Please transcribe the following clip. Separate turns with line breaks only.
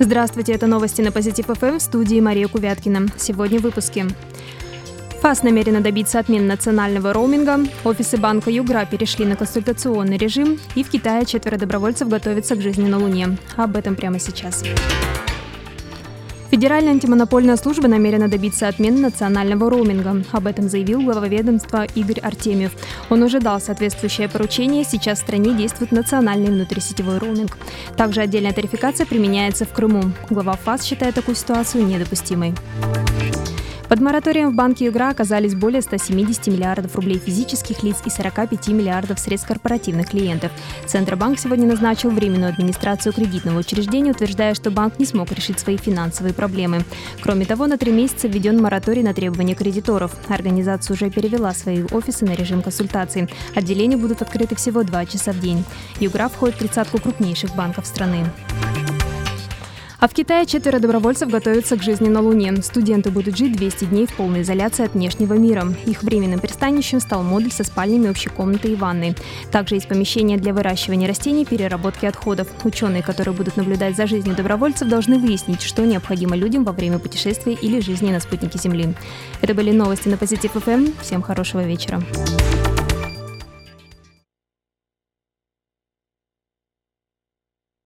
Здравствуйте, это новости на Позитив ФМ, в студии Мария Кувяткина. Сегодня в выпуске. ФАС намерена добиться отмены национального роуминга, офисы банка Югра перешли на консультационный режим, и в Китае 4 добровольцев готовятся к жизни на Луне. Об этом прямо сейчас. Федеральная антимонопольная служба намерена добиться отмены национального роуминга. Об этом заявил глава ведомства Игорь Артемьев. Он уже дал соответствующее поручение. Сейчас в стране действует национальный внутрисетевой роуминг. Также отдельная тарификация применяется в Крыму. Глава ФАС считает такую ситуацию недопустимой. Под мораторием в банке Югра оказались более 170 миллиардов рублей физических лиц и 45 миллиардов средств корпоративных клиентов. Центробанк сегодня назначил временную администрацию кредитного учреждения, утверждая, что банк не смог решить свои финансовые проблемы. Кроме того, на 3 месяца введен мораторий на требования кредиторов. Организация уже перевела свои офисы на режим консультаций. Отделения будут открыты всего 2 часа в день. Югра входит в 30 крупнейших банков страны. А в Китае 4 добровольцев готовятся к жизни на Луне. Студенты будут жить 200 дней в полной изоляции от внешнего мира. Их временным пристанищем стал модуль со спальнями, общей комнатой и ванной. Также есть помещение для выращивания растений и переработки отходов. Ученые, которые будут наблюдать за жизнью добровольцев, должны выяснить, что необходимо людям во время путешествия или жизни на спутнике Земли. Это были новости на Позитив ФМ. Всем хорошего вечера.